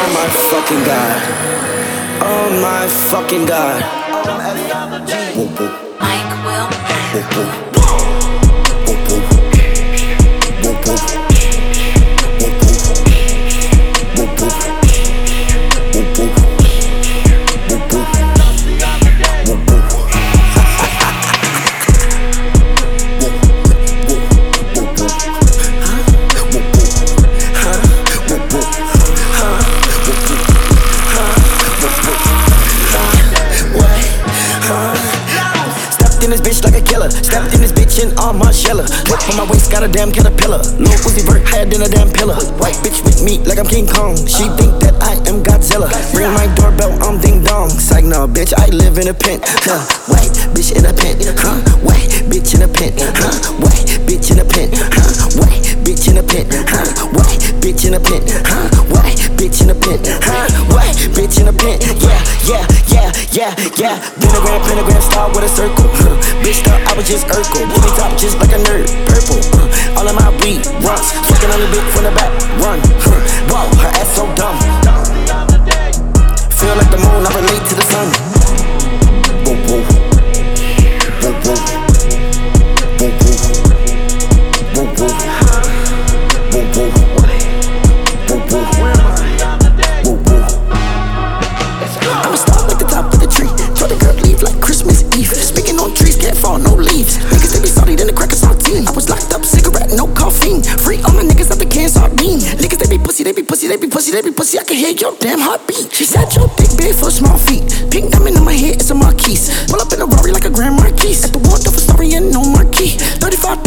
my fucking god. Oh my fucking god. Mike Will. In this bitch like a killer. Stepped in this bitch in all my sheller. Whip on my waist, got a damn caterpillar. Lil Uzi Vert higher than a damn pillar. White bitch with me like I'm King Kong. She think that I am Godzilla. Ring my doorbell, I'm ding dong. Psych, no, bitch, I live in a pen. White bitch in a pen. White bitch in a pen. White bitch in a pen. White bitch in a pen. White bitch in a pen. White bitch in a pen. White bitch in a pen. Yeah. Pentagram star with a circle. Bitch thought I was just Urkel. Give me top just like a nerd. Purple. All of my weed runs. Fucking on the dick from the back. Run. Whoa, her ass so dumb. Feel like the moon, I relate to the sun. Woo woo. Woo woo. Woo woo. Woo woo. Woo woo. Woo woo. Woo woo. I'ma start at the top of the tree. Try the girl leave like Christmas Eve. Speaking on trees, can't fall, no leaves. Niggas, they be salty, then the crackers saltine. I was locked up, cigarette, no caffeine. Free all my niggas up the can sardine. Niggas, they be pussy, they be pussy, they be pussy, they be pussy. I can hear your damn heartbeat. She said your dick big for small feet. Pink diamond in my head, it's a Marquise. Pull up in a Rari like a Grand Marquis. At the Waldorf Astoria, no marquee. 35